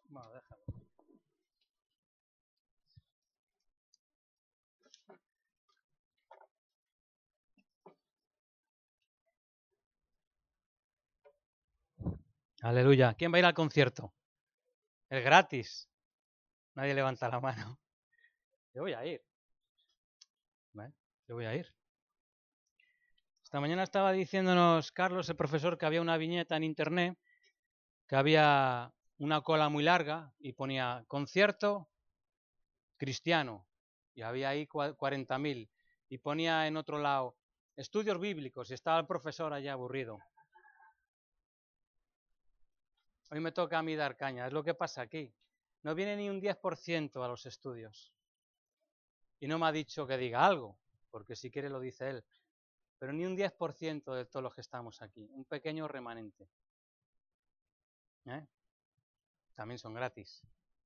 Bueno, déjalo. Aleluya. ¿Quién va a ir al concierto? Es gratis. Nadie levanta la mano. Yo voy a ir. ¿Vale? Yo voy a ir. Esta mañana estaba diciéndonos Carlos, el profesor, que había una viñeta en internet, que había una cola muy larga y ponía concierto cristiano. Y había ahí 40.000. Y ponía en otro lado estudios bíblicos y estaba el profesor allá aburrido. Hoy me toca a mí dar caña, es lo que pasa aquí. No viene ni un 10% a los estudios. Y no me ha dicho que diga algo, porque si quiere lo dice él. Pero ni un 10% de todos los que estamos aquí, un pequeño remanente. También son gratis.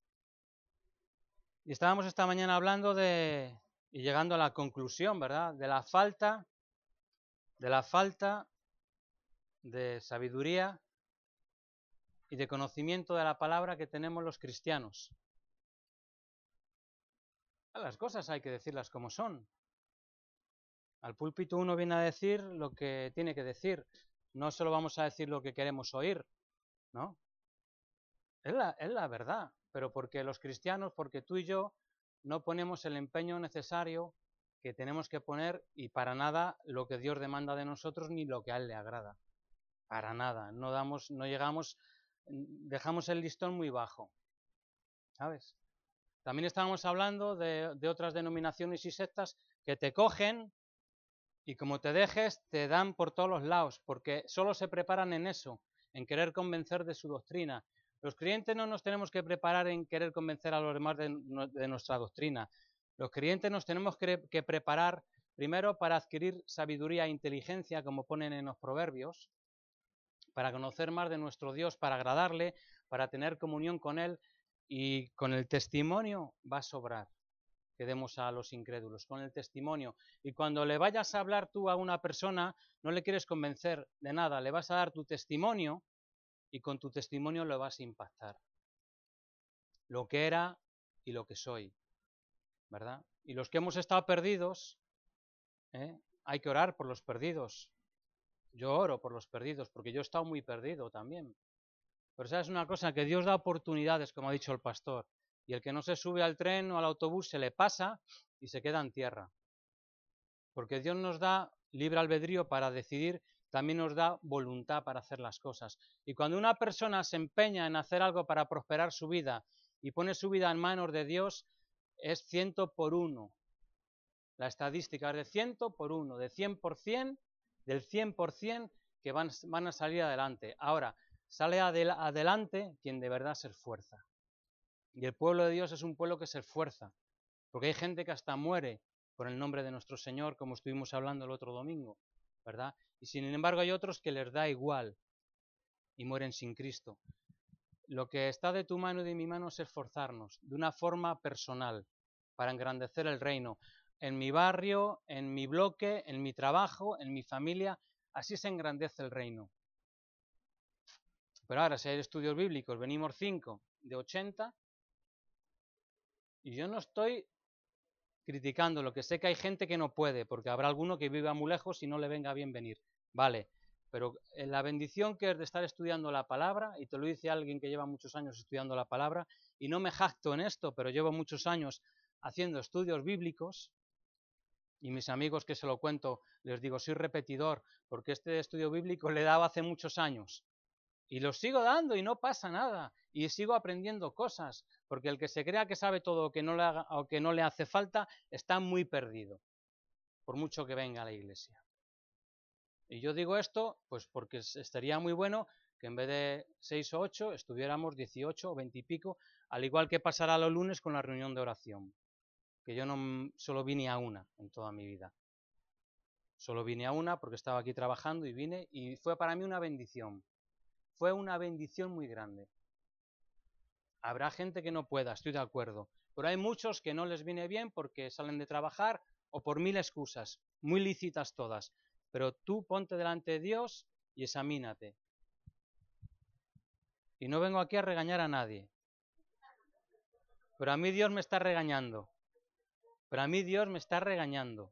Y estábamos esta mañana hablando y llegando a la conclusión, ¿verdad? De la falta de sabiduría y de conocimiento de la palabra que tenemos los cristianos. Las cosas hay que decirlas como son. Al púlpito uno viene a decir lo que tiene que decir. No solo vamos a decir lo que queremos oír, ¿no? Es la verdad, pero porque los cristianos, porque tú y yo no ponemos el empeño necesario que tenemos que poner y para nada lo que Dios demanda de nosotros ni lo que a Él le agrada. Para nada, no llegamos, dejamos el listón muy bajo, ¿sabes? También estábamos hablando de otras denominaciones y sectas que te cogen y como te dejes te dan por todos los lados, porque solo se preparan en eso, en querer convencer de su doctrina. Los creyentes no nos tenemos que preparar en querer convencer a los demás de nuestra doctrina. Los creyentes nos tenemos que preparar primero para adquirir sabiduría e inteligencia, como ponen en los proverbios, para conocer más de nuestro Dios, para agradarle, para tener comunión con Él, y con el testimonio va a sobrar que demos a los incrédulos, con el testimonio. Y cuando le vayas a hablar tú a una persona, no le quieres convencer de nada, le vas a dar tu testimonio y con tu testimonio lo vas a impactar. Lo que era y lo que soy, ¿verdad? Y los que hemos estado perdidos, hay que orar por los perdidos. Yo oro por los perdidos porque yo he estado muy perdido también. Pero sabes una cosa, que Dios da oportunidades, como ha dicho el pastor, y el que no se sube al tren o al autobús se le pasa y se queda en tierra. Porque Dios nos da libre albedrío para decidir, también nos da voluntad para hacer las cosas. Y cuando una persona se empeña en hacer algo para prosperar su vida y pone su vida en manos de Dios, es 100 por 1. La estadística es de 100 por 1, de 100%, del 100% que van a salir adelante. Ahora, sale adelante quien de verdad se esfuerza. Y el pueblo de Dios es un pueblo que se esfuerza, porque hay gente que hasta muere por el nombre de nuestro Señor, como estuvimos hablando el otro domingo, ¿verdad? Y sin embargo hay otros que les da igual y mueren sin Cristo. Lo que está de tu mano y de mi mano es esforzarnos de una forma personal para engrandecer el reino. En mi barrio, en mi bloque, en mi trabajo, en mi familia, así se engrandece el reino. Pero ahora, si hay estudios bíblicos, venimos 5 de 80, y yo no estoy criticando, lo que sé que hay gente que no puede, porque habrá alguno que viva muy lejos y no le venga bien venir, vale, pero la bendición que es de estar estudiando la palabra, y te lo dice alguien que lleva muchos años estudiando la palabra, y no me jacto en esto, pero llevo muchos años haciendo estudios bíblicos, y mis amigos que se lo cuento, les digo, soy repetidor, porque este estudio bíblico le daba hace muchos años, y lo sigo dando y no pasa nada, y sigo aprendiendo cosas, porque el que se crea que sabe todo o que no le hace falta, está muy perdido, por mucho que venga a la iglesia. Y yo digo esto, pues porque estaría muy bueno que en vez de 6 o 8 estuviéramos 18 o 20 y pico, al igual que pasará los lunes con la reunión de oración, que yo no solo vine a una en toda mi vida. Solo vine a una porque estaba aquí trabajando y vine, y fue para mí una bendición. Fue una bendición muy grande. Habrá gente que no pueda, estoy de acuerdo, pero hay muchos que no les viene bien porque salen de trabajar o por 1000 excusas, muy lícitas todas, pero tú ponte delante de Dios y examínate. Y no vengo aquí a regañar a nadie, pero a mí Dios me está regañando. Pero a mí Dios me está regañando.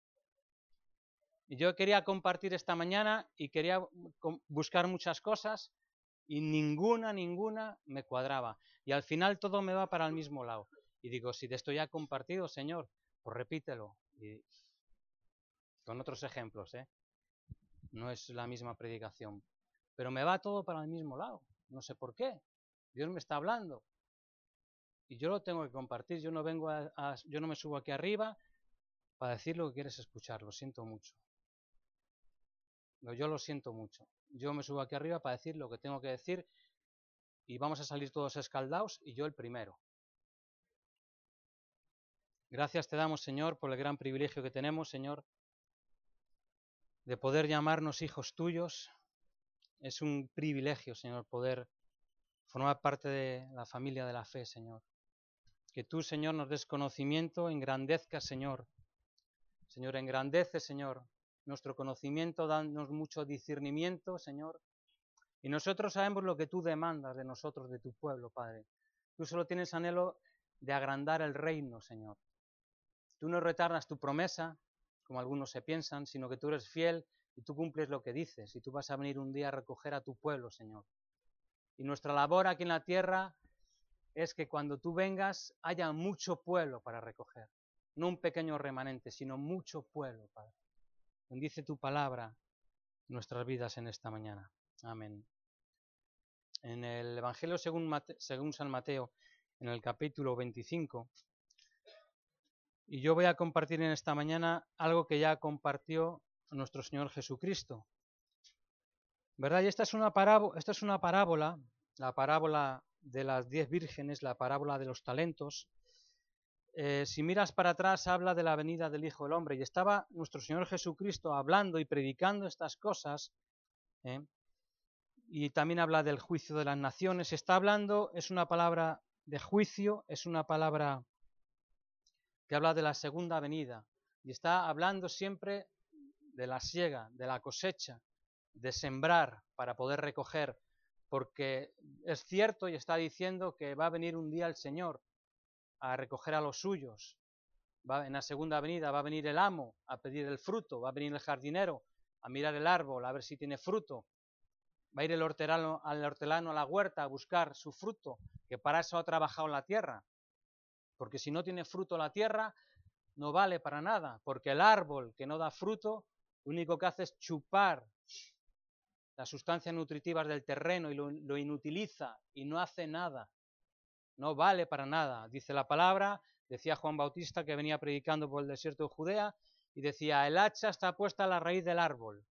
Y yo quería compartir esta mañana y quería buscar muchas cosas y ninguna me cuadraba. Y al final todo me va para el mismo lado. Y digo, si de esto ya he compartido, Señor, pues repítelo. Y con otros ejemplos, ¿eh? No es la misma predicación. Pero me va todo para el mismo lado. No sé por qué. Dios me está hablando. Y yo lo tengo que compartir. Yo no vengo yo no me subo aquí arriba para decir lo que quieres escuchar. Lo siento mucho. Yo lo siento mucho. Yo me subo aquí arriba para decir lo que tengo que decir y vamos a salir todos escaldados y yo el primero. Gracias te damos, Señor, por el gran privilegio que tenemos, Señor, de poder llamarnos hijos tuyos. Es un privilegio, Señor, poder formar parte de la familia de la fe, Señor. Que tú, Señor, nos des conocimiento, engrandezcas, Señor. Señor, engrandece, Señor, nuestro conocimiento, danos mucho discernimiento, Señor. Y nosotros sabemos lo que tú demandas de nosotros, de tu pueblo, Padre. Tú solo tienes anhelo de agrandar el reino, Señor. Tú no retardas tu promesa, como algunos se piensan, sino que tú eres fiel y tú cumples lo que dices. Y tú vas a venir un día a recoger a tu pueblo, Señor. Y nuestra labor aquí en la tierra es que cuando tú vengas haya mucho pueblo para recoger. No un pequeño remanente, sino mucho pueblo, Padre. Bendice tu palabra en nuestras vidas en esta mañana. Amén. En el Evangelio según San Mateo, en el capítulo 25, y yo voy a compartir en esta mañana algo que ya compartió nuestro Señor Jesucristo. ¿Verdad? Y esta es una parábola, la parábola de las 10 vírgenes, la parábola de los talentos. Si miras para atrás, habla de la venida del Hijo del Hombre, y estaba nuestro Señor Jesucristo hablando y predicando estas cosas, y también habla del juicio de las naciones. Está hablando, es una palabra de juicio, es una palabra que habla de la segunda venida, y está hablando siempre de la siega, de la cosecha, de sembrar para poder recoger, porque es cierto y está diciendo que va a venir un día el Señor a recoger a los suyos. En la segunda venida va a venir el amo a pedir el fruto, va a venir el jardinero a mirar el árbol, a ver si tiene fruto, va a ir el hortelano a la huerta a buscar su fruto, que para eso ha trabajado la tierra, porque si no tiene fruto la tierra no vale para nada, porque el árbol que no da fruto lo único que hace es chupar las sustancias nutritivas del terreno y lo inutiliza y no hace nada, no vale para nada. Dice la palabra, decía Juan Bautista que venía predicando por el desierto de Judea y decía, el hacha está puesta a la raíz del árbol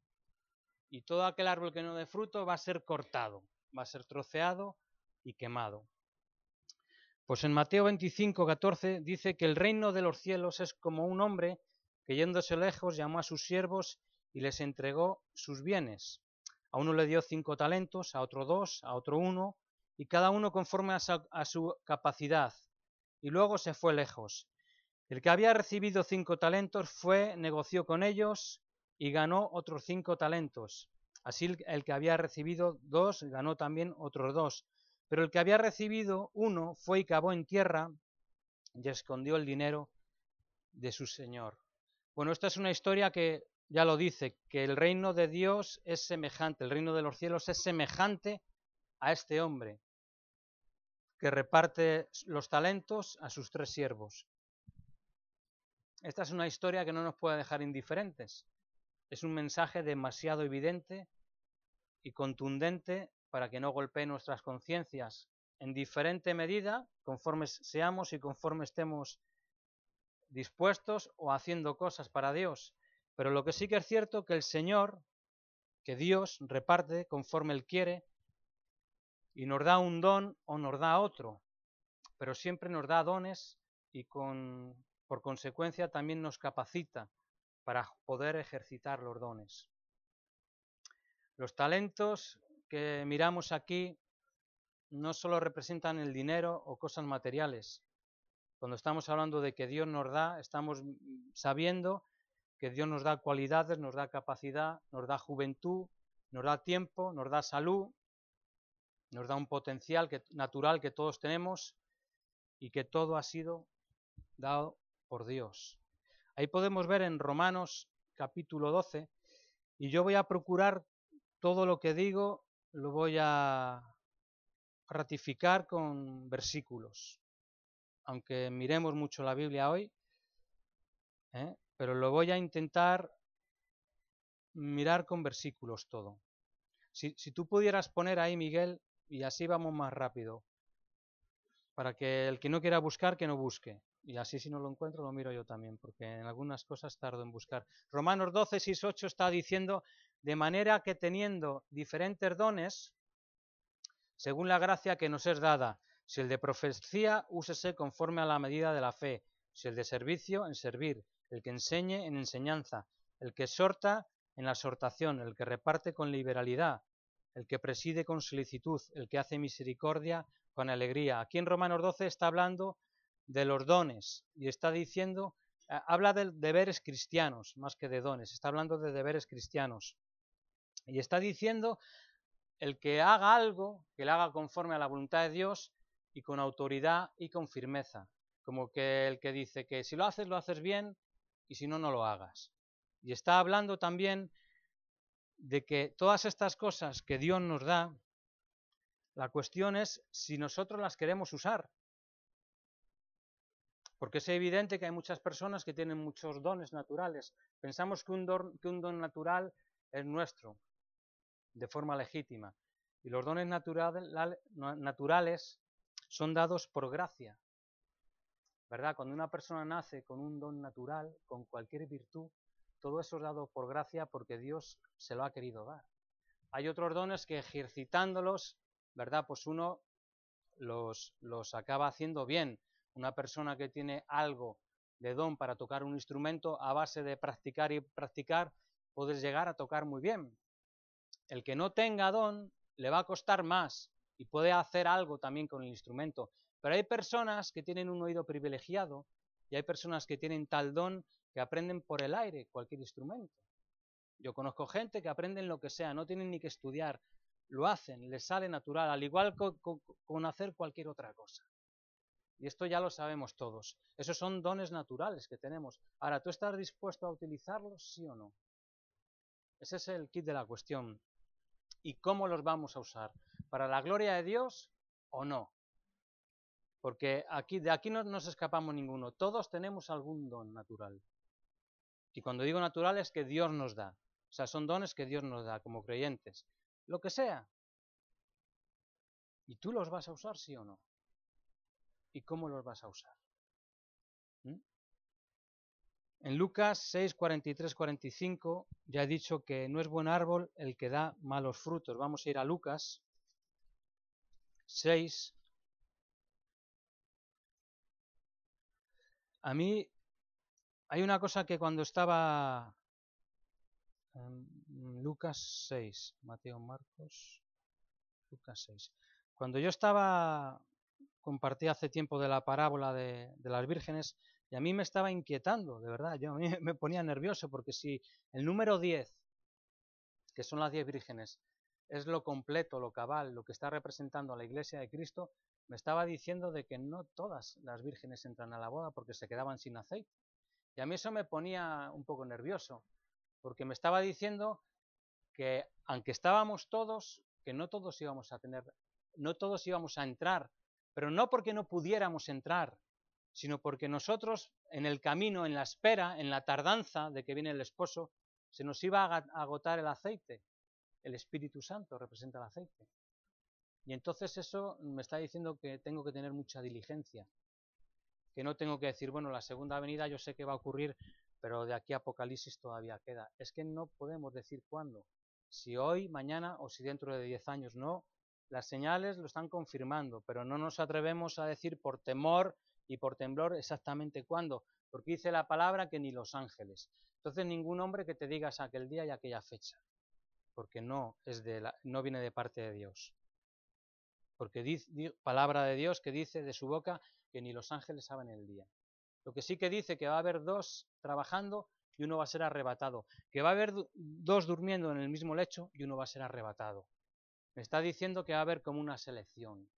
y todo aquel árbol que no dé fruto va a ser cortado, va a ser troceado y quemado. Pues en Mateo 25, 14 dice que el reino de los cielos es como un hombre que yéndose lejos llamó a sus siervos y les entregó sus bienes. A uno le dio 5 talentos, a otro 2, a otro 1, y cada uno conforme a su capacidad. Y luego se fue lejos. El que había recibido 5 talentos fue, negoció con ellos y ganó otros 5 talentos. Así el que había recibido 2 ganó también otros 2. Pero el que había recibido 1 fue y cavó en tierra y escondió el dinero de su señor. Bueno, esta es una historia que ya lo dice, que el reino de Dios es semejante, el reino de los cielos es semejante a este hombre que reparte los talentos a sus 3 siervos. Esta es una historia que no nos puede dejar indiferentes. Es un mensaje demasiado evidente y contundente para que no golpee nuestras conciencias en diferente medida, conforme seamos y conforme estemos dispuestos o haciendo cosas para Dios. Pero lo que sí que es cierto que el Señor, que Dios reparte conforme Él quiere y nos da un don o nos da otro, pero siempre nos da dones y por consecuencia también nos capacita para poder ejercitar los dones. Los talentos que miramos aquí no solo representan el dinero o cosas materiales. Cuando estamos hablando de que Dios nos da, estamos sabiendo que Dios nos da cualidades, nos da capacidad, nos da juventud, nos da tiempo, nos da salud, nos da un potencial natural que todos tenemos y que todo ha sido dado por Dios. Ahí podemos ver en Romanos capítulo 12, y yo voy a procurar todo lo que digo, lo voy a ratificar con versículos, aunque miremos mucho la Biblia hoy, pero lo voy a intentar mirar con versículos todo. Si tú pudieras poner ahí, Miguel, y así vamos más rápido, para que el que no quiera buscar, que no busque. Y así si no lo encuentro, lo miro yo también, porque en algunas cosas tardo en buscar. Romanos 12, 6, 8 está diciendo, de manera que teniendo diferentes dones, según la gracia que nos es dada, si el de profecía, úsese conforme a la medida de la fe, si el de servicio, en servir, el que enseñe, en enseñanza, el que exhorta, en la exhortación, el que reparte con liberalidad, el que preside con solicitud, el que hace misericordia con alegría. Aquí en Romanos 12 está hablando de los dones y está diciendo, habla de deberes cristianos más que de dones, está hablando de deberes cristianos. Y está diciendo el que haga algo, que lo haga conforme a la voluntad de Dios y con autoridad y con firmeza. Como que el que dice que si lo haces bien y si no, no lo hagas. Y está hablando también de que todas estas cosas que Dios nos da, la cuestión es si nosotros las queremos usar. Porque es evidente que hay muchas personas que tienen muchos dones naturales. Pensamos que un don natural es nuestro, de forma legítima. Y los dones naturales son dados por gracia, ¿verdad? Cuando una persona nace con un don natural, con cualquier virtud, todo eso es dado por gracia porque Dios se lo ha querido dar. Hay otros dones que ejercitándolos, ¿verdad? Pues uno los acaba haciendo bien. Una persona que tiene algo de don para tocar un instrumento, a base de practicar y practicar, puedes llegar a tocar muy bien. El que no tenga don le va a costar más y puede hacer algo también con el instrumento. Pero hay personas que tienen un oído privilegiado y hay personas que tienen tal don que aprenden por el aire cualquier instrumento. Yo conozco gente que aprenden lo que sea, no tienen ni que estudiar, lo hacen, les sale natural, al igual con hacer cualquier otra cosa. Y esto ya lo sabemos todos. Esos son dones naturales que tenemos. Ahora, ¿tú estás dispuesto a utilizarlos, sí o no? Ese es el kit de la cuestión. ¿Y cómo los vamos a usar? ¿Para la gloria de Dios o no? Porque de aquí no nos escapamos ninguno. Todos tenemos algún don natural. Y cuando digo natural es que Dios nos da. O sea, son dones que Dios nos da como creyentes. Lo que sea. ¿Y tú los vas a usar, sí o no? ¿Y cómo los vas a usar? En Lucas 6, 43, 45 ya he dicho que no es buen árbol el que da malos frutos. Vamos a ir a Lucas 6. A mí hay una cosa que cuando estaba en Lucas 6, Mateo, Marcos, Lucas 6. Cuando yo compartí hace tiempo de la parábola de las vírgenes, y a mí me estaba inquietando, de verdad, a mí me ponía nervioso, porque si el número 10, que son las 10 vírgenes, es lo completo, lo cabal, lo que está representando a la Iglesia de Cristo, me estaba diciendo de que no todas las vírgenes entran a la boda porque se quedaban sin aceite. Y a mí eso me ponía un poco nervioso, porque me estaba diciendo que aunque estábamos todos, que no todos íbamos a tener, no todos íbamos a entrar, pero no porque no pudiéramos entrar, sino porque nosotros en el camino, en la espera, en la tardanza de que viene el esposo, se nos iba a agotar el aceite. El Espíritu Santo representa el aceite. Y entonces eso me está diciendo que tengo que tener mucha diligencia, que no tengo que decir, bueno, la segunda venida yo sé que va a ocurrir, pero de aquí a Apocalipsis todavía queda. Es que no podemos decir cuándo, si hoy, mañana o si dentro de 10 años, no. Las señales lo están confirmando, pero no nos atrevemos a decir por temor y por temblor exactamente cuándo, porque dice la palabra que ni los ángeles. Entonces ningún hombre que te digas aquel día y aquella fecha, porque no viene de parte de Dios. Porque dice palabra de Dios que dice de su boca que ni los ángeles saben el día. Lo que sí que dice que va a haber dos trabajando y uno va a ser arrebatado. Que va a haber dos durmiendo en el mismo lecho y uno va a ser arrebatado. Me está diciendo que va a haber como una selección.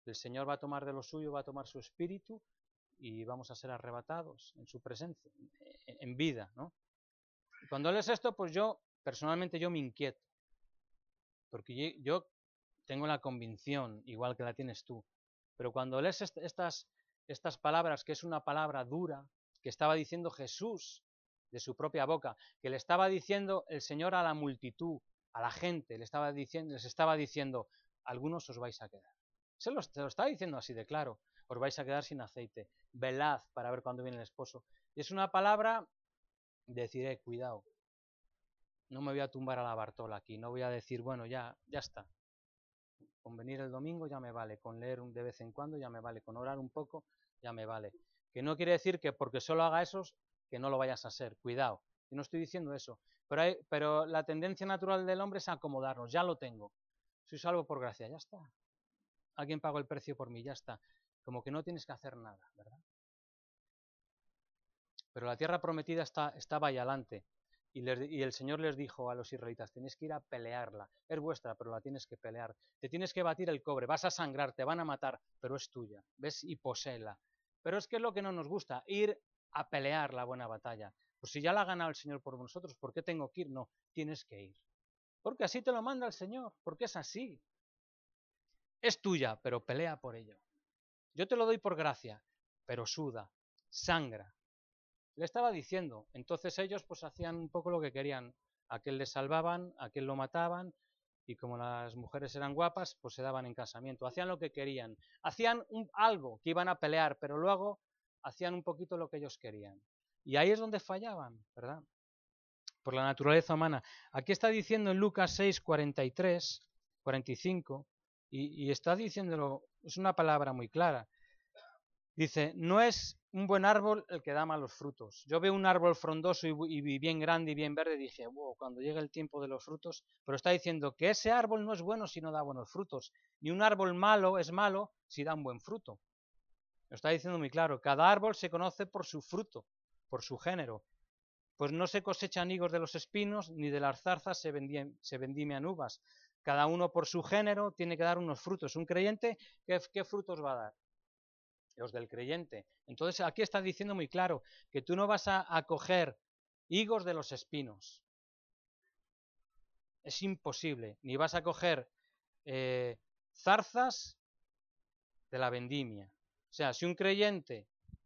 El Señor va a tomar de lo suyo, va a tomar su espíritu y vamos a ser arrebatados en su presencia, en vida, ¿no? Y cuando lees esto, pues personalmente yo me inquieto, porque yo tengo la convicción, igual que la tienes tú, pero cuando lees estas palabras, que es una palabra dura, que estaba diciendo Jesús de su propia boca, que le estaba diciendo el Señor a la multitud, a la gente, les estaba diciendo, algunos os vais a quedar. Se lo estaba diciendo así de claro, os vais a quedar sin aceite, velad para ver cuándo viene el esposo. Y es una palabra de decir, cuidado, no me voy a tumbar a la Bartola aquí, no voy a decir, bueno, ya está. Con venir el domingo ya me vale, con leer de vez en cuando ya me vale, con orar un poco ya me vale. Que no quiere decir que porque solo haga eso, que no lo vayas a hacer, cuidado. Yo no estoy diciendo eso, pero la tendencia natural del hombre es acomodarnos, ya lo tengo. Soy salvo por gracia, ya está. Alguien pagó el precio por mí, ya está. Como que no tienes que hacer nada, ¿verdad? Pero la tierra prometida estaba ahí adelante. Y el Señor les dijo a los israelitas, tenéis que ir a pelearla, es vuestra, pero la tienes que pelear, te tienes que batir el cobre, vas a sangrar, te van a matar, pero es tuya, ¿ves? Y poséela. Pero es que es lo que no nos gusta, ir a pelear la buena batalla. Pues si ya la ha ganado el Señor por nosotros, ¿por qué tengo que ir? No, tienes que ir. Porque así te lo manda el Señor, porque es así. Es tuya, pero pelea por ello. Yo te lo doy por gracia, pero suda, sangra. Le estaba diciendo, entonces ellos pues hacían un poco lo que querían, a aquel le salvaban, a aquel lo mataban, y como las mujeres eran guapas, pues se daban en casamiento, hacían lo que querían, hacían algo que iban a pelear, pero luego hacían un poquito lo que ellos querían. Y ahí es donde fallaban, ¿verdad? Por la naturaleza humana. Aquí está diciendo en Lucas 6, 43, 45, y está diciéndolo, es una palabra muy clara. Dice, no es un buen árbol el que da malos frutos. Yo veo un árbol frondoso y bien grande y bien verde, y dije, wow, cuando llegue el tiempo de los frutos, pero está diciendo que ese árbol no es bueno si no da buenos frutos, ni un árbol malo es malo si da un buen fruto. Lo está diciendo muy claro, cada árbol se conoce por su fruto, por su género. Pues no se cosechan higos de los espinos, ni de las zarzas se vendimian uvas. Cada uno por su género tiene que dar unos frutos. Un creyente, ¿qué frutos va a dar? Los del creyente. Entonces aquí está diciendo muy claro que tú no vas a coger higos de los espinos. Es imposible. Ni vas a coger zarzas de la vendimia. O sea, si un creyente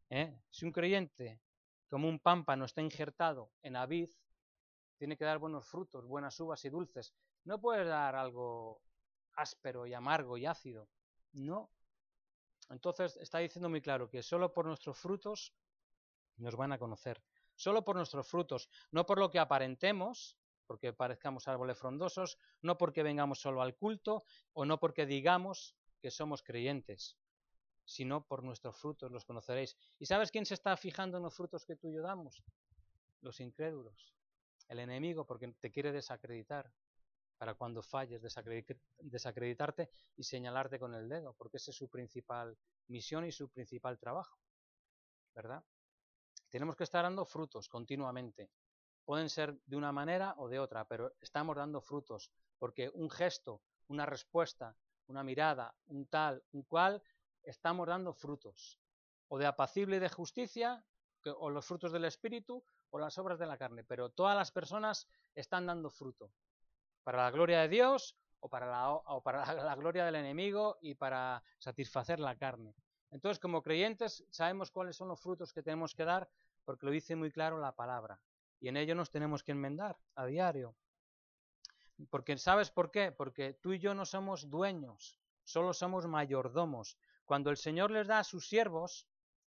como un pámpano está injertado en la vid, tiene que dar buenos frutos, buenas uvas y dulces. No puedes dar algo áspero y amargo y ácido. No. Entonces está diciendo muy claro que solo por nuestros frutos nos van a conocer. Solo por nuestros frutos, no por lo que aparentemos, porque parezcamos árboles frondosos, no porque vengamos solo al culto o no porque digamos que somos creyentes, sino por nuestros frutos los conoceréis. ¿Y sabes quién se está fijando en los frutos que tú y yo damos? Los incrédulos, el enemigo, porque te quiere desacreditar, para cuando falles desacreditarte y señalarte con el dedo, porque esa es su principal misión y su principal trabajo, ¿verdad? Tenemos que estar dando frutos continuamente. Pueden ser de una manera o de otra, pero estamos dando frutos, porque un gesto, una respuesta, una mirada, un tal, un cual, estamos dando frutos, o de apacible y de justicia, o los frutos del Espíritu, o las obras de la carne, pero todas las personas están dando fruto, para la gloria de Dios o para la gloria del enemigo y para satisfacer la carne. Entonces, como creyentes, sabemos cuáles son los frutos que tenemos que dar, porque lo dice muy claro la palabra, y en ello nos tenemos que enmendar a diario. Porque, ¿sabes por qué? Porque tú y yo no somos dueños, solo somos mayordomos. Cuando el Señor les da a sus siervos,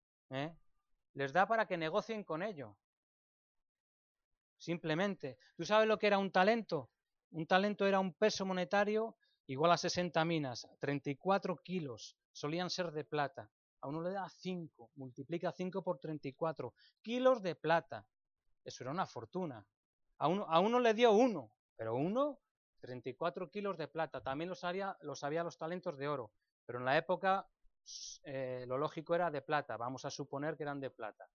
les da para que negocien con ello. Simplemente. ¿Tú sabes lo que era un talento? Un talento era un peso monetario igual a 60 minas, 34 kilos, solían ser de plata. A uno le da 5, multiplica 5 por 34 kilos de plata. Eso era una fortuna. A uno le dio 1, pero 34 kilos de plata. También los había los talentos de oro, pero en la época lo lógico era de plata. Vamos a suponer que eran de plata.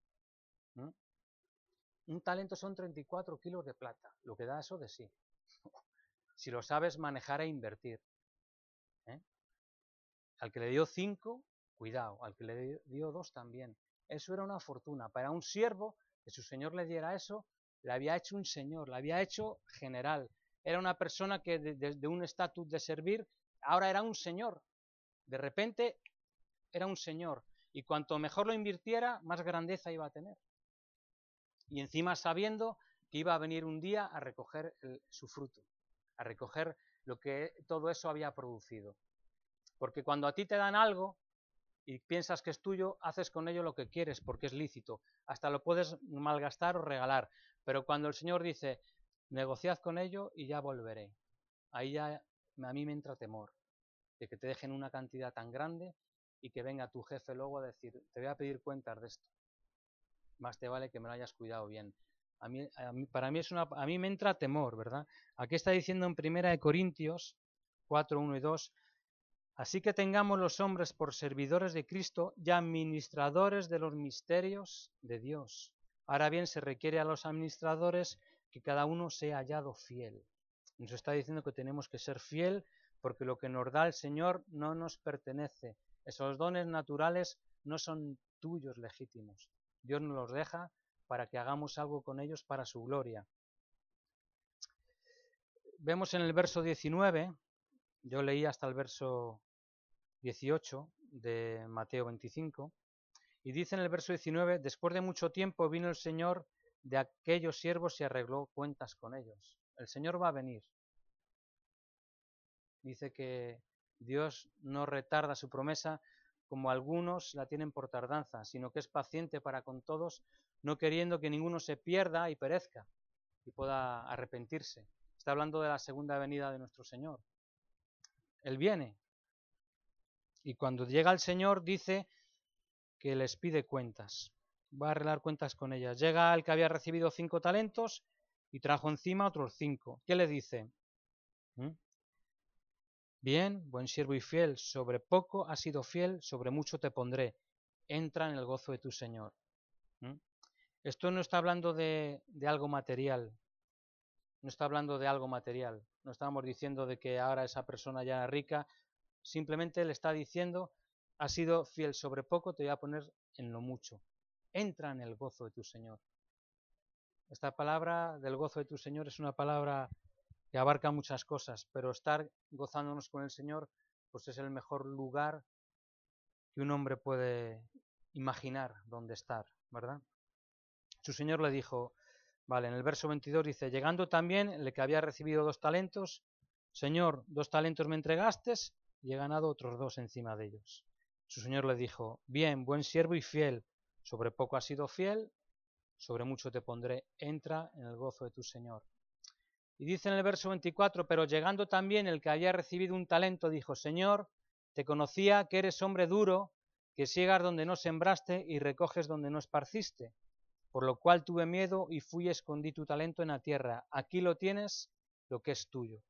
Un talento son 34 kilos de plata, lo que da eso de sí. Si lo sabes manejar e invertir. Al que le dio 5, cuidado, al que le dio 2 también. Eso era una fortuna. Para un siervo, que su señor le diera eso, le había hecho un señor, le había hecho general. Era una persona que desde un estatus de servir, ahora era un señor. De repente era un señor. Y cuanto mejor lo invirtiera, más grandeza iba a tener. Y encima sabiendo que iba a venir un día a recoger su fruto, a recoger lo que todo eso había producido. Porque cuando a ti te dan algo y piensas que es tuyo, haces con ello lo que quieres porque es lícito. Hasta lo puedes malgastar o regalar. Pero cuando el Señor dice, negociad con ello y ya volveré, ahí ya a mí me entra temor de que te dejen una cantidad tan grande y que venga tu jefe luego a decir, te voy a pedir cuentas de esto. Más te vale que me lo hayas cuidado bien. A mí me entra temor, ¿verdad? Aquí está diciendo en 1 Corintios 4, 1 y 2, así que tengamos los hombres por servidores de Cristo y administradores de los misterios de Dios. Ahora bien, se requiere a los administradores que cada uno sea hallado fiel. Nos está diciendo que tenemos que ser fiel porque lo que nos da el Señor no nos pertenece. Esos dones naturales no son tuyos legítimos. Dios nos los deja para que hagamos algo con ellos para su gloria. Vemos en el verso 19, yo leí hasta el verso 18 de Mateo 25, y dice en el verso 19, después de mucho tiempo vino el Señor de aquellos siervos y arregló cuentas con ellos. El Señor va a venir. Dice que Dios no retarda su promesa como algunos la tienen por tardanza, sino que es paciente para con todos, no queriendo que ninguno se pierda y perezca y pueda arrepentirse. Está hablando de la segunda venida de nuestro Señor. Él viene. Y cuando llega el Señor dice que les pide cuentas. Va a arreglar cuentas con ellas. Llega el que había recibido 5 talentos y trajo encima otros 5. ¿Qué le dice? Bien, buen siervo y fiel, sobre poco has sido fiel, sobre mucho te pondré. Entra en el gozo de tu Señor. Esto no está hablando de algo material. No está hablando de algo material. No estamos diciendo de que ahora esa persona ya es rica. Simplemente le está diciendo, has sido fiel sobre poco, te voy a poner en lo mucho. Entra en el gozo de tu Señor. Esta palabra del gozo de tu Señor es una palabra que abarca muchas cosas, pero estar gozándonos con el Señor, pues es el mejor lugar que un hombre puede imaginar dónde estar, ¿verdad? Su Señor le dijo, vale, en el verso 22 dice, llegando también el que había recibido 2 talentos, Señor, 2 talentos me entregaste y he ganado otros 2 encima de ellos. Su Señor le dijo, bien, buen siervo y fiel, sobre poco has sido fiel, sobre mucho te pondré, entra en el gozo de tu Señor. Y dice en el verso 24, pero llegando también el que había recibido 1 talento, dijo, Señor, te conocía que eres hombre duro, que siegas donde no sembraste y recoges donde no esparciste, por lo cual tuve miedo y fui y escondí tu talento en la tierra. Aquí lo tienes, lo que es tuyo.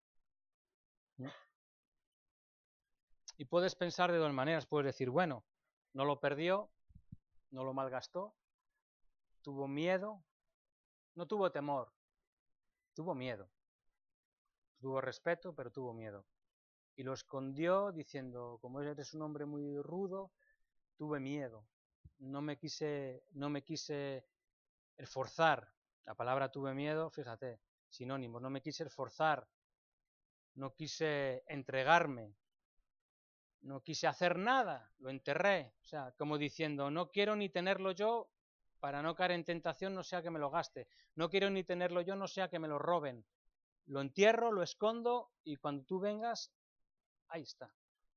Y puedes pensar de dos maneras, puedes decir, bueno, no lo perdió, no lo malgastó, tuvo miedo, no tuvo temor, tuvo miedo. Tuvo respeto, pero tuvo miedo. Y lo escondió diciendo, como eres un hombre muy rudo, tuve miedo. No me quise esforzar. La palabra tuve miedo, fíjate, sinónimo, no me quise esforzar, no quise entregarme, no quise hacer nada, lo enterré. O sea, como diciendo, no quiero ni tenerlo yo para no caer en tentación, no sea que me lo gaste. No quiero ni tenerlo yo, no sea que me lo roben. Lo entierro, lo escondo y cuando tú vengas, ahí está.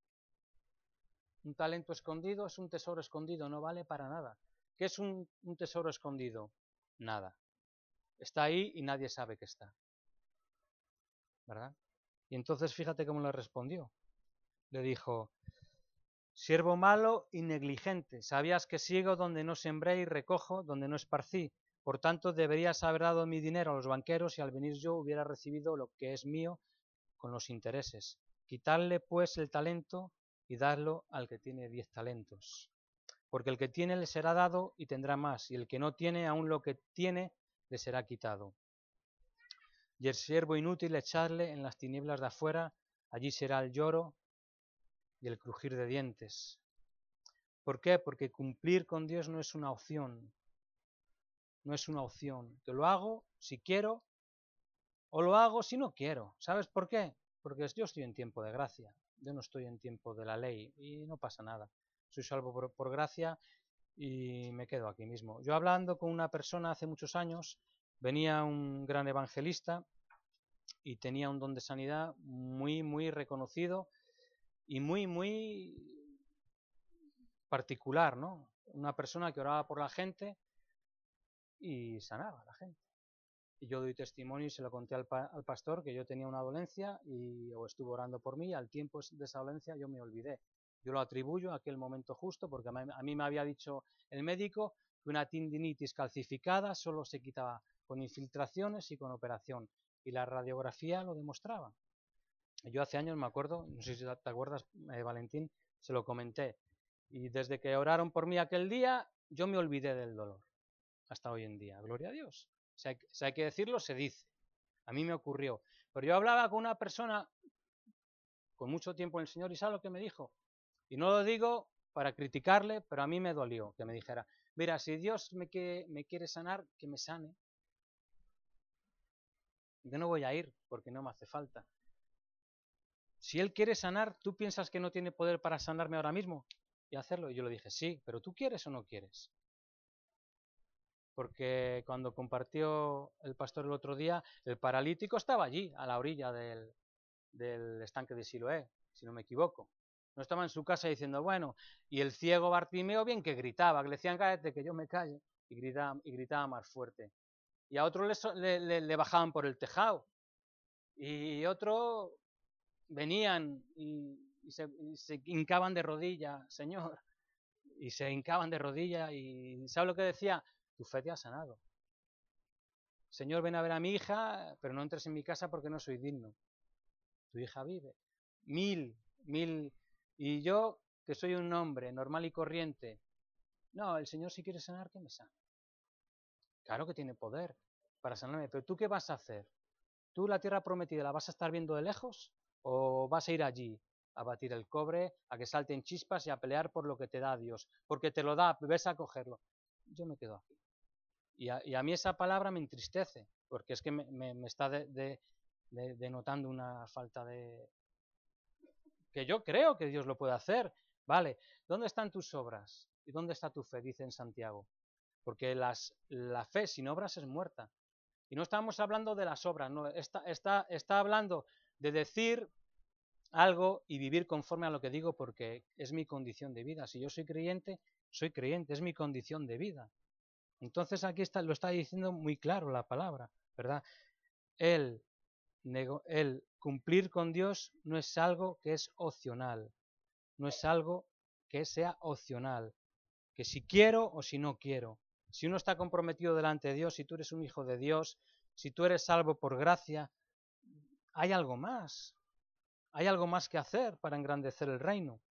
Un talento escondido es un tesoro escondido, no vale para nada. ¿Qué es un tesoro escondido? Nada. Está ahí y nadie sabe que está. ¿Verdad? Y entonces fíjate cómo le respondió. Le dijo, siervo malo y negligente, sabías que sigo donde no sembré y recojo donde no esparcí. Por tanto, deberías haber dado mi dinero a los banqueros y al venir yo hubiera recibido lo que es mío con los intereses. Quitadle pues el talento y dadlo al que tiene 10 talentos. Porque el que tiene le será dado y tendrá más, y el que no tiene, aún lo que tiene, le será quitado. Y el siervo inútil echadle en las tinieblas de afuera, allí será el lloro y el crujir de dientes. ¿Por qué? Porque cumplir con Dios no es una opción. No es una opción. Que lo hago si quiero o lo hago si no quiero. ¿Sabes por qué? Porque yo estoy en tiempo de gracia. Yo no estoy en tiempo de la ley y no pasa nada. Soy salvo por gracia y me quedo aquí mismo. Yo hablando con una persona hace muchos años, venía un gran evangelista y tenía un don de sanidad muy, muy reconocido y muy, muy particular, ¿no? Una persona que oraba por la gente y sanaba a la gente. Y yo doy testimonio y se lo conté al pastor que yo tenía una dolencia y estuvo orando por mí. Al tiempo de esa dolencia yo me olvidé. Yo lo atribuyo a aquel momento justo porque a mí me había dicho el médico que una tendinitis calcificada solo se quitaba con infiltraciones y con operación. Y la radiografía lo demostraba. Yo hace años me acuerdo, no sé si te acuerdas, Valentín, se lo comenté. Y desde que oraron por mí aquel día, yo me olvidé del dolor. Hasta hoy en día. Gloria a Dios. Si hay que decirlo, se dice. A mí me ocurrió. Pero yo hablaba con una persona con mucho tiempo en el Señor y ¿sabe lo que me dijo? Y no lo digo para criticarle, pero a mí me dolió que me dijera, mira, si Dios me quiere sanar, que me sane. Yo no voy a ir porque no me hace falta. Si Él quiere sanar, ¿tú piensas que no tiene poder para sanarme ahora mismo y hacerlo? Y yo le dije, sí, pero ¿tú quieres o no quieres? Porque cuando compartió el pastor el otro día, el paralítico estaba allí, a la orilla del estanque de Siloé, si no me equivoco. No estaba en su casa diciendo, bueno, y el ciego Bartimeo bien que gritaba, que le decían, cállate, que yo me calle, y gritaba más fuerte. Y a otro le bajaban por el tejado, y otro venían y se hincaban de rodillas, Señor, y se hincaban de rodillas, y ¿sabe lo que decía? Tu fe te ha sanado. Señor, ven a ver a mi hija, pero no entres en mi casa porque no soy digno. Tu hija vive. Mil. Y yo, que soy un hombre normal y corriente, no, el Señor si quiere sanar, que me sane. Claro que tiene poder para sanarme, pero ¿tú qué vas a hacer? ¿Tú la tierra prometida la vas a estar viendo de lejos? ¿O vas a ir allí a batir el cobre, a que salten chispas y a pelear por lo que te da Dios? Porque te lo da, ves a cogerlo. Yo me quedo aquí. Y a mí esa palabra me entristece, porque es que me está denotando una falta de... que yo creo que Dios lo puede hacer. Vale, ¿dónde están tus obras? ¿Y dónde está tu fe? Dice en Santiago. Porque la fe sin obras es muerta. Y no estamos hablando de las obras, no, está hablando de decir algo y vivir conforme a lo que digo porque es mi condición de vida. Si yo soy creyente, es mi condición de vida. Entonces aquí lo está diciendo muy claro la palabra, ¿verdad? El cumplir con Dios no es algo que es opcional, no es algo que sea opcional, que si quiero o si no quiero. Si uno está comprometido delante de Dios, si tú eres un hijo de Dios, si tú eres salvo por gracia, hay algo más que hacer para engrandecer el reino.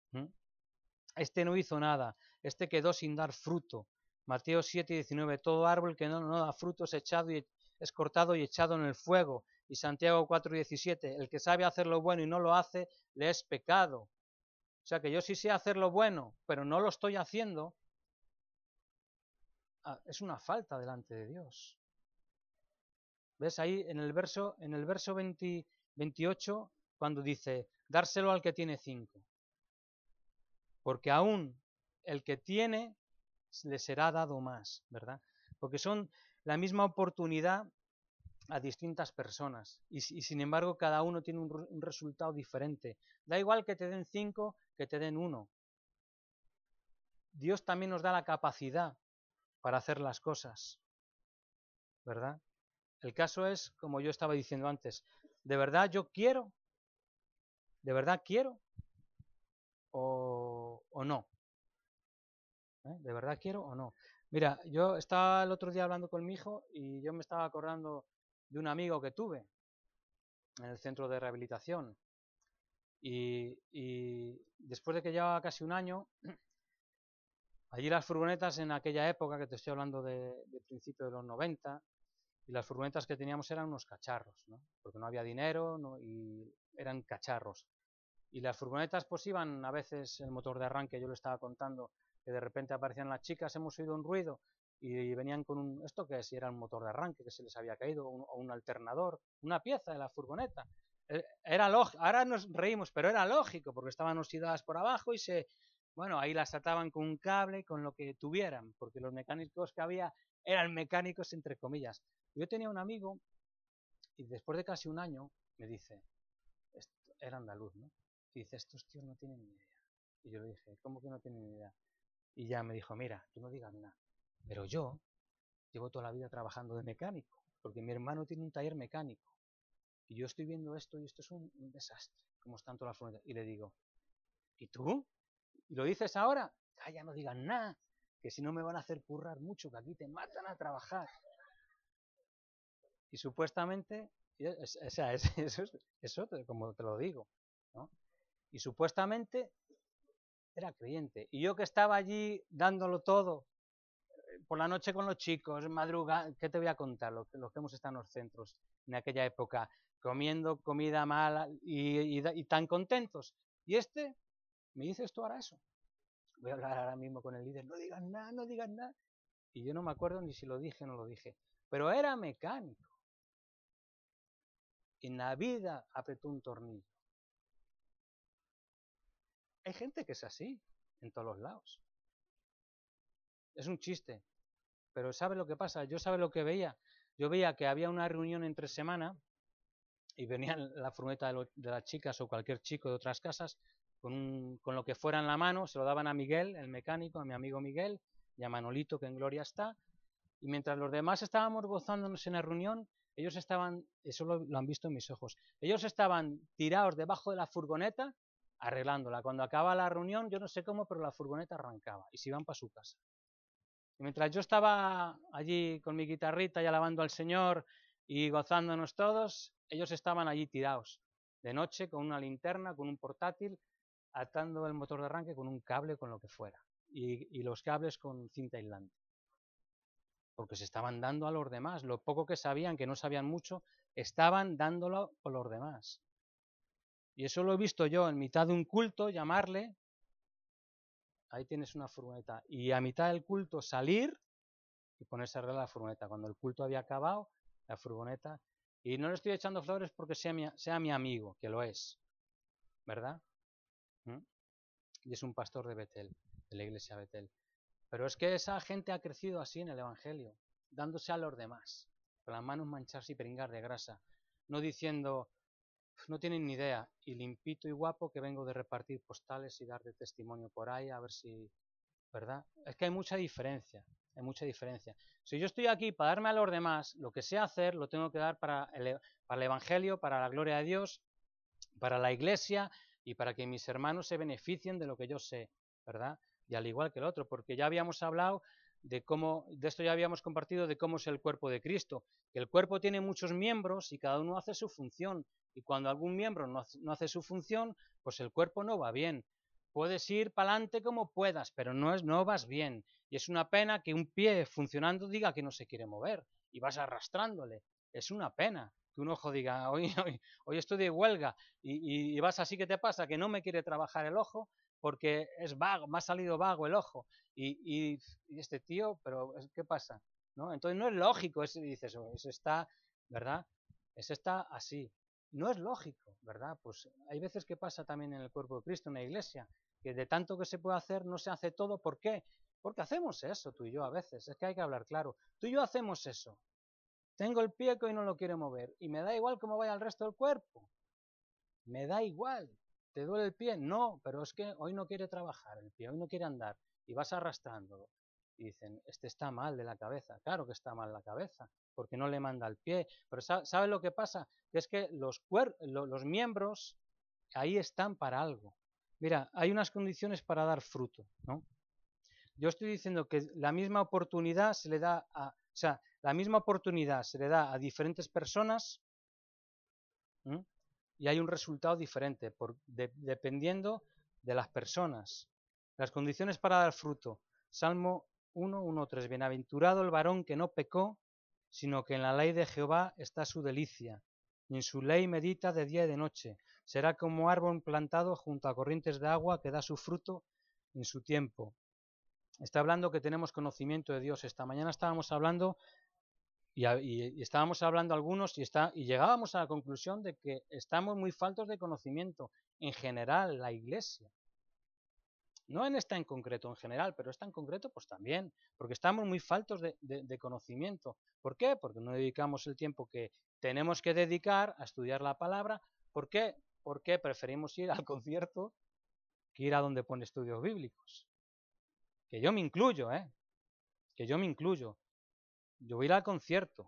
Este no hizo nada, este quedó sin dar fruto. Mateo 7:19, todo árbol que no da fruto es cortado y echado en el fuego. Y Santiago 4:17, el que sabe hacer lo bueno y no lo hace, le es pecado. O sea que yo sí sé hacer lo bueno, pero no lo estoy haciendo, es una falta delante de Dios. ¿Ves ahí en el verso 28, cuando dice, dárselo al que tiene 5? Porque aún el que tiene le será dado más, ¿verdad? Porque son la misma oportunidad a distintas personas y sin embargo cada uno tiene un resultado diferente. Da igual que te den 5 que te den 1. Dios también nos da la capacidad para hacer las cosas, ¿verdad? El caso es, como yo estaba diciendo antes, ¿de verdad yo quiero? ¿De verdad quiero? ¿O no? ¿De verdad quiero o no? Mira, yo estaba el otro día hablando con mi hijo y yo me estaba acordando de un amigo que tuve en el centro de rehabilitación. Y después de que llevaba casi un año, allí las furgonetas en aquella época, que te estoy hablando de principios de los 90, y las furgonetas que teníamos eran unos cacharros, ¿no? Porque no había dinero y eran cacharros. Y las furgonetas pues iban a veces, el motor de arranque, yo lo estaba contando, que de repente aparecían las chicas, hemos oído un ruido, y venían con un, ¿esto qué es? Si era un motor de arranque que se les había caído, o un alternador, una pieza de la furgoneta. Era lógico, ahora nos reímos, pero era lógico, porque estaban oxidadas por abajo y bueno, ahí las ataban con un cable, con lo que tuvieran, porque los mecánicos que había eran mecánicos entre comillas. Yo tenía un amigo, y después de casi un año, me dice, era andaluz, ¿no? Y dice, estos tíos no tienen ni idea. Y yo le dije, ¿cómo que no tienen ni idea? Y ya me dijo, mira, tú no digas nada, pero yo llevo toda la vida trabajando de mecánico, porque mi hermano tiene un taller mecánico, y yo estoy viendo esto, y esto es un desastre, como están todas las furgonetas. Y le digo, ¿y tú? ¿Y lo dices ahora? Calla, no digas nada, que si no me van a hacer currar mucho, que aquí te matan a trabajar. Y supuestamente, o sea, eso como te lo digo, ¿no? Y supuestamente era creyente. Y yo que estaba allí dándolo todo, por la noche con los chicos, madrugada, ¿qué te voy a contar? Lo que hemos estado en los centros en aquella época, comiendo comida mala y tan contentos. Y me dices tú ahora eso. Voy a hablar ahora mismo con el líder, no digas nada, no digas nada. Y yo no me acuerdo ni si lo dije o no lo dije. Pero era mecánico. En la vida apretó un tornillo. Hay gente que es así, en todos los lados. Es un chiste, pero ¿sabe lo que pasa? Yo sabe lo que veía. Yo veía que había una reunión entre semana y venía la furgoneta de las chicas o cualquier chico de otras casas con lo que fuera en la mano, se lo daban a Miguel, el mecánico, a mi amigo Miguel, y a Manolito, que en gloria está, y mientras los demás estábamos gozándonos en la reunión, ellos estaban, eso lo han visto en mis ojos, ellos estaban tirados debajo de la furgoneta arreglándola. Cuando acaba la reunión, yo no sé cómo, pero la furgoneta arrancaba y se iban para su casa. Y mientras yo estaba allí con mi guitarrita y alabando al Señor y gozándonos todos, ellos estaban allí tirados, de noche, con una linterna, con un portátil, atando el motor de arranque con un cable, con lo que fuera, y los cables con cinta aislante. Porque se estaban dando a los demás, lo poco que sabían, que no sabían mucho, estaban dándolo a los demás. Y eso lo he visto yo en mitad de un culto, llamarle, ahí tienes una furgoneta, y a mitad del culto salir y ponerse a arreglar la furgoneta. Cuando el culto había acabado, la furgoneta, y no le estoy echando flores porque sea mi amigo, que lo es, ¿verdad? Y es un pastor de Betel, de la iglesia Betel. Pero es que esa gente ha crecido así en el Evangelio, dándose a los demás, con las manos manchadas y pringar de grasa, no diciendo, no tienen ni idea, y limpito y guapo que vengo de repartir postales y dar de testimonio por ahí, a ver si, ¿verdad? Es que hay mucha diferencia, hay mucha diferencia. Si yo estoy aquí para darme a los demás, lo que sé hacer lo tengo que dar para el Evangelio, para la gloria de Dios, para la iglesia y para que mis hermanos se beneficien de lo que yo sé, ¿verdad? Y al igual que el otro, porque ya habíamos hablado de esto ya habíamos compartido de cómo es el cuerpo de Cristo, que el cuerpo tiene muchos miembros y cada uno hace su función, y cuando algún miembro no hace su función, pues el cuerpo no va bien. Puedes ir para adelante como puedas, pero no vas bien. Y es una pena que un pie funcionando diga que no se quiere mover y vas arrastrándole. Es una pena que un ojo diga, hoy estoy de huelga y vas así, que te pasa, que no me quiere trabajar el ojo porque es vago, me ha salido vago el ojo. Y este tío, pero ¿qué pasa? ¿No? Entonces no es lógico, dices, eso está, ¿verdad? Eso está así. No es lógico, ¿verdad? Pues hay veces que pasa también en el cuerpo de Cristo, en la iglesia, que de tanto que se puede hacer, no se hace todo. ¿Por qué? Porque hacemos eso, tú y yo a veces, es que hay que hablar claro. Tú y yo hacemos eso. Tengo el pie que hoy no lo quiero mover y me da igual cómo vaya el resto del cuerpo. Me da igual. ¿Te duele el pie? No, pero es que hoy no quiere trabajar el pie, hoy no quiere andar y vas arrastrándolo. Y dicen, este está mal de la cabeza. Claro que está mal la cabeza, porque no le manda el pie. Pero ¿sabes lo que pasa? Que es que los miembros ahí están para algo. Mira, hay unas condiciones para dar fruto, ¿no? Yo estoy diciendo que la misma oportunidad se le da la misma oportunidad se le da a diferentes personas, ¿sí? Y hay un resultado diferente dependiendo de las personas. Las condiciones para dar fruto. Salmo 1:1-3. Bienaventurado el varón que no pecó, sino que en la ley de Jehová está su delicia, y en su ley medita de día y de noche. Será como árbol plantado junto a corrientes de agua que da su fruto en su tiempo. Está hablando que tenemos conocimiento de Dios. Esta mañana estábamos hablando y estábamos hablando algunos y llegábamos a la conclusión de que estamos muy faltos de conocimiento en general, la Iglesia. No en esta en concreto, en general, pero esta en concreto pues también, porque estamos muy faltos de conocimiento. ¿Por qué? Porque no dedicamos el tiempo que tenemos que dedicar a estudiar la palabra. ¿Por qué? Porque preferimos ir al concierto que ir a donde pone estudios bíblicos. Que yo me incluyo, que yo me incluyo. Yo voy a ir al concierto.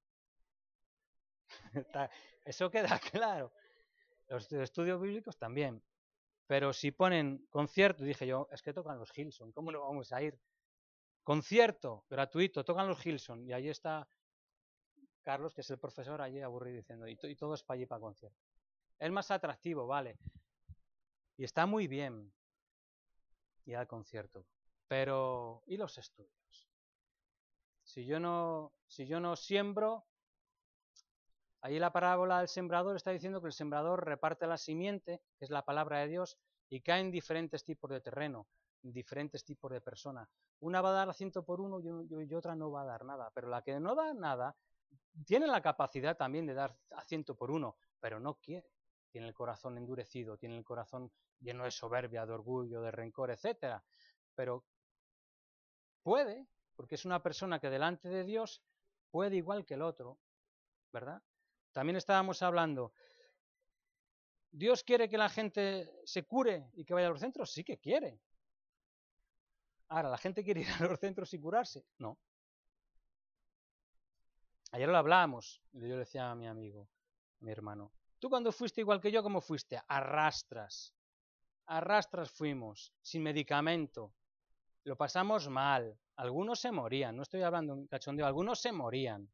Eso queda claro. Los estudios bíblicos también. Pero si ponen concierto, dije yo, es que tocan los Hillsong, ¿cómo no vamos a ir? Concierto gratuito, tocan los Hillsong. Y ahí está Carlos, que es el profesor, allí aburrido diciendo, y todo es para allí para concierto. Es más atractivo, vale. Y está muy bien ir al concierto. Pero, ¿y los estudios? Si yo no siembro, ahí la parábola del sembrador está diciendo que el sembrador reparte la simiente, que es la palabra de Dios, y cae en diferentes tipos de terreno, en diferentes tipos de personas. Una va a dar a 100 por uno y otra no va a dar nada. Pero la que no da nada tiene la capacidad también de dar a 100 por uno, pero no quiere. Tiene el corazón endurecido, tiene el corazón lleno de soberbia, de orgullo, de rencor, etc. Pero puede, porque es una persona que delante de Dios puede igual que el otro, ¿verdad? También estábamos hablando, ¿Dios quiere que la gente se cure y que vaya a los centros? Sí que quiere. Ahora, ¿la gente quiere ir a los centros y curarse? No. Ayer lo hablábamos, yo le decía a mi amigo, a mi hermano, tú cuando fuiste igual que yo, ¿cómo fuiste? Arrastras fuimos, sin medicamento, lo pasamos mal, algunos se morían, no estoy hablando de un cachondeo, algunos se morían,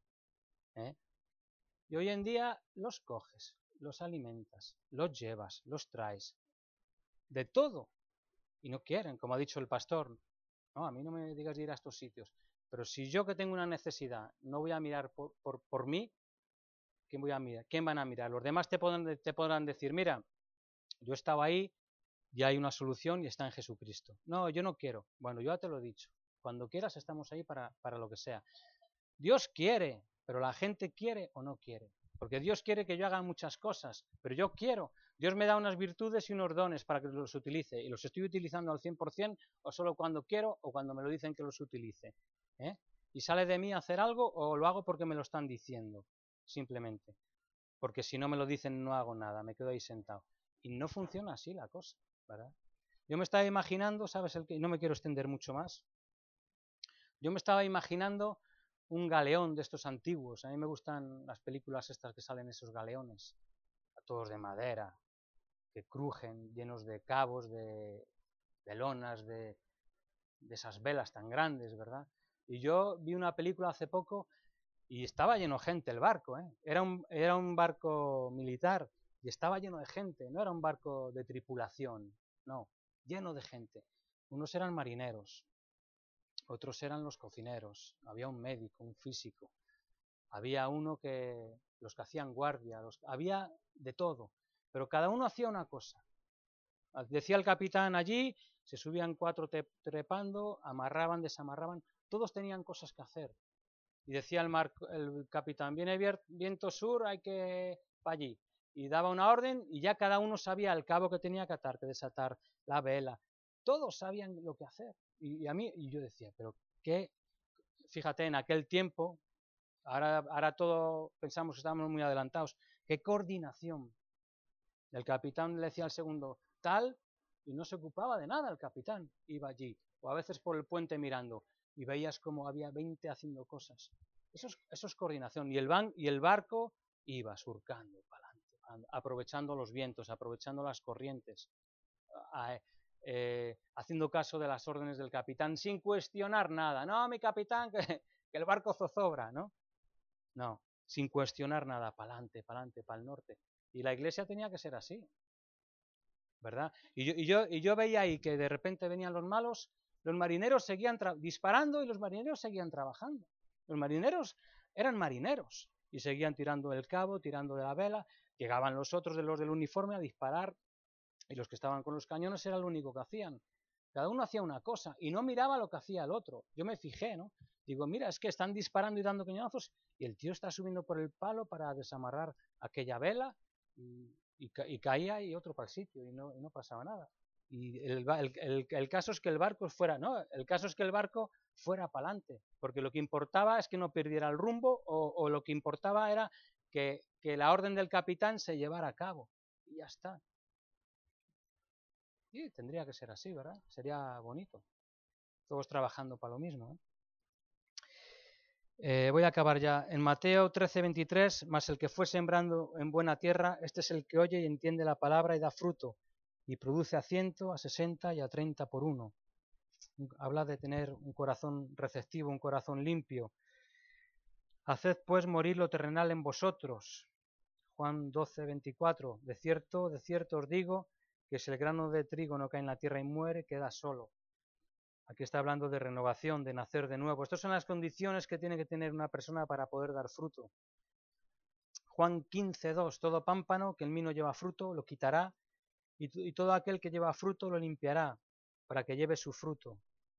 y hoy en día los coges, los alimentas, los llevas, los traes, de todo, y no quieren, como ha dicho el pastor, no, a mí no me digas de ir a estos sitios, pero si yo que tengo una necesidad no voy a mirar por mí, ¿quién voy a mirar? ¿Quién van a mirar? Los demás te podrán decir, mira, yo estaba ahí y hay una solución y está en Jesucristo. No, yo no quiero. Bueno, yo ya te lo he dicho. Cuando quieras estamos ahí para lo que sea. Dios quiere, pero la gente quiere o no quiere. Porque Dios quiere que yo haga muchas cosas, pero yo quiero. Dios me da unas virtudes y unos dones para que los utilice. Y los estoy utilizando al 100% o solo cuando quiero o cuando me lo dicen que los utilice. Y sale de mí hacer algo o lo hago porque me lo están diciendo. Simplemente. Porque si no me lo dicen no hago nada, me quedo ahí sentado. Y no funciona así la cosa, ¿verdad? Yo me estaba imaginando, ¿sabes el que? No me quiero extender mucho más. Yo me estaba imaginando un galeón de estos antiguos. A mí me gustan las películas estas que salen esos galeones, todos de madera, que crujen, llenos de cabos, de lonas, de esas velas tan grandes, ¿verdad? Y yo vi una película hace poco y estaba lleno de gente el barco, Era un barco militar y estaba lleno de gente, no era un barco de tripulación, no, lleno de gente. Unos eran marineros, otros eran los cocineros, había un médico, un físico, había los que hacían guardia, había de todo, pero cada uno hacía una cosa. Decía el capitán allí, se subían 4 trepando, amarraban, desamarraban, todos tenían cosas que hacer. Y decía el capitán, viene viento sur, hay que para allí. Y daba una orden y ya cada uno sabía el cabo que tenía que atar, que desatar, la vela. Todos sabían lo que hacer. Y yo decía, pero qué, fíjate, en aquel tiempo, ahora todo pensamos que estamos muy adelantados, qué coordinación. El capitán le decía al segundo, tal, y no se ocupaba de nada el capitán, iba allí, o a veces por el puente mirando, y veías como había 20 haciendo cosas. Eso es coordinación, y el barco iba surcando para adelante, aprovechando los vientos, aprovechando las corrientes, haciendo caso de las órdenes del capitán, sin cuestionar nada. No, mi capitán, que el barco zozobra, ¿no? No, sin cuestionar nada, para adelante, para el norte. Y la iglesia tenía que ser así, ¿verdad? Y yo veía ahí que de repente venían los malos, los marineros seguían disparando y los marineros seguían trabajando. Los marineros eran marineros y seguían tirando del cabo, tirando de la vela, Llegaban los otros de los del uniforme a disparar y los que estaban con los cañones era lo único que hacían. Cada uno hacía una cosa y no miraba lo que hacía el otro. Yo me fijé, ¿no? Digo, mira, es que están disparando y dando cañonazos y el tío está subiendo por el palo para desamarrar aquella vela y caía y otro para el sitio y no pasaba nada. Y el caso es que el barco fuera, no, el caso es que el barco fuera para adelante, porque lo que importaba es que no perdiera el rumbo o lo que importaba era que la orden del capitán se llevara a cabo y ya está. Y tendría que ser así, ¿verdad? Sería bonito. Todos trabajando para lo mismo. Voy a acabar ya. En Mateo 13:23, más el que fue sembrando en buena tierra, este es el que oye y entiende la palabra y da fruto, y produce a 100, a 60 y a 30 por uno. Habla de tener un corazón receptivo, un corazón limpio. Haced pues morir lo terrenal en vosotros. Juan 12:24. De cierto os digo, que si el grano de trigo no cae en la tierra y muere, queda solo. Aquí está hablando de renovación, de nacer de nuevo. Estas son las condiciones que tiene que tener una persona para poder dar fruto. Juan 15:2. Todo pámpano que en mí no lleva fruto lo quitará, y todo aquel que lleva fruto lo limpiará, para que lleve su fruto.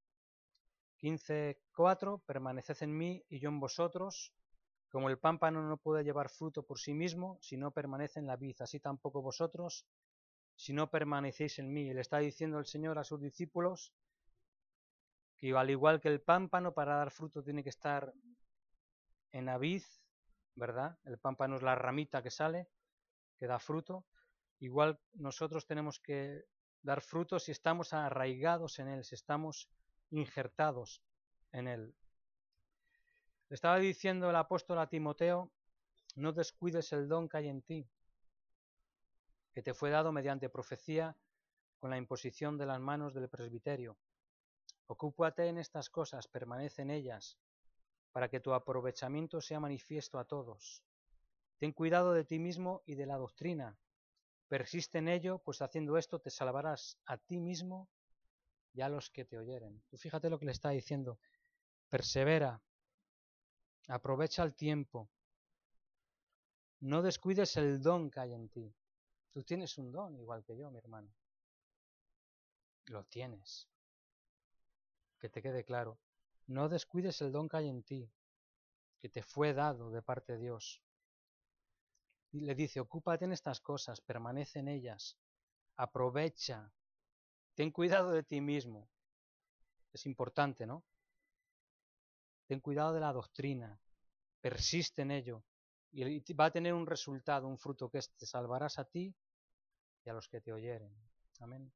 15:4. Permaneced en mí y yo en vosotros. Como el pámpano no puede llevar fruto por sí mismo si no permanece en la vid, así tampoco vosotros si no permanecéis en mí. Y le está diciendo el Señor a sus discípulos que al igual que el pámpano para dar fruto tiene que estar en la vid, ¿verdad? El pámpano es la ramita que sale, que da fruto. Igual nosotros tenemos que dar fruto si estamos arraigados en él, si estamos injertados en él. Le estaba diciendo el apóstol a Timoteo, no descuides el don que hay en ti, que te fue dado mediante profecía con la imposición de las manos del presbiterio. Ocúpate en estas cosas, permanece en ellas, para que tu aprovechamiento sea manifiesto a todos. Ten cuidado de ti mismo y de la doctrina. Persiste en ello, pues haciendo esto te salvarás a ti mismo y a los que te oyeren. Tú fíjate lo que le está diciendo. Persevera, aprovecha el tiempo, no descuides el don que hay en ti. Tú tienes un don, igual que yo, mi hermano. Lo tienes. Que te quede claro. No descuides el don que hay en ti, que te fue dado de parte de Dios. Y le dice, ocúpate en estas cosas, permanece en ellas, aprovecha, ten cuidado de ti mismo. Es importante, ¿no? Ten cuidado de la doctrina, persiste en ello, y va a tener un resultado, un fruto, que es, te salvarás a ti y a los que te oyeren. Amén.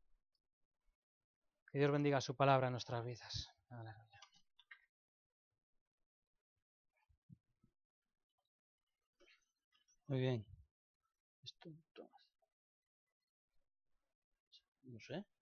Que Dios bendiga su palabra en nuestras vidas. Aleluya. Muy bien. Esto, no sé.